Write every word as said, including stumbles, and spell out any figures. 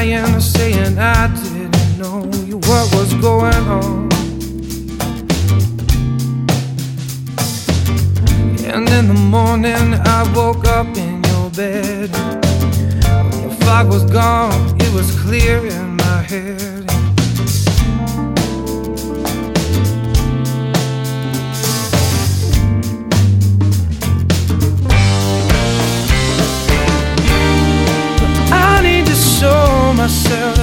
lying, saying I didn't know you, what was going on. And in the morning I woke up in your bed. When the fog was gone, it was clear in my head.